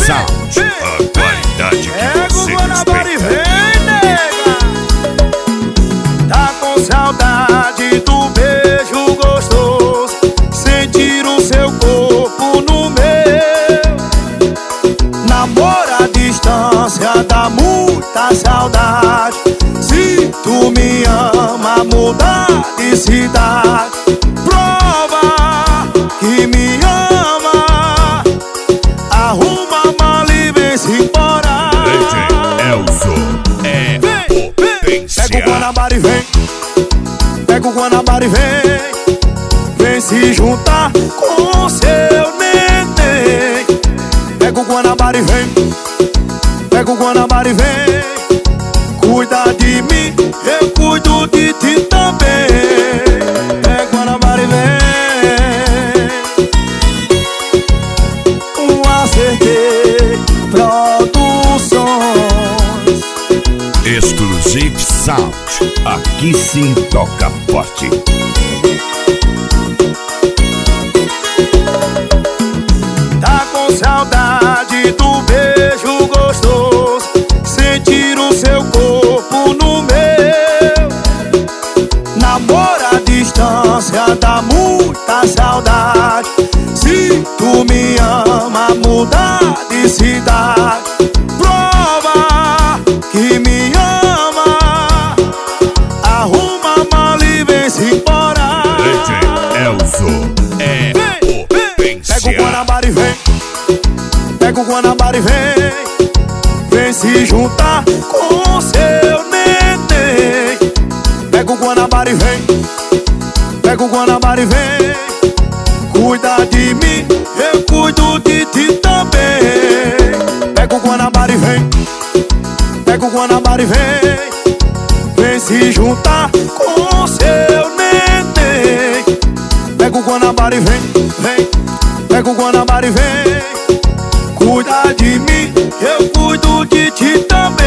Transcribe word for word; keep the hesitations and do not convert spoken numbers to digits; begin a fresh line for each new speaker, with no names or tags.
Sound, a qualidade que você respeita.
Tá com saudade do beijo gostoso, sentir o seu corpo no meu. Namoro à distância dá muita saudade. Se tu me ama, muda de cidade. Prova que me ama, arruma a mala e vem-se embora.
D J Elzo é
vem,
potência.
Pega o Guanabara e vem, pega o Guanabara e vem, vem se juntar com seu neném. Pega o Guanabara e vem, pega o Guanabara e vem, cuida de mim, eu cuido de ti também. Pega o Guanabara e vem, um acertei produções.
Exclusive Sound, aqui sim toca forte.
Tá com saudade do beijo gostoso, sentir o seu corpo no meu. Namoro à distância dá muita saudade. Se tu me ama, muda de cidade. Prova que me ama, arruma a mala e vem-se embora.
D J Elzo é potência.
Pega o Guanabara e vem, pega o Guanabara e vem, vem se juntar com seu neném. Pega o Guanabara e vem, pega o Guanabara e vem, cuida de mim, eu cuido de ti também. Pega o Guanabara e vem, pega o Guanabara e vem, vem se juntar com seu neném. Pega o Guanabara e vem, vem, pega o Guanabara e vem, cuida de mim, eu cuido de ti também.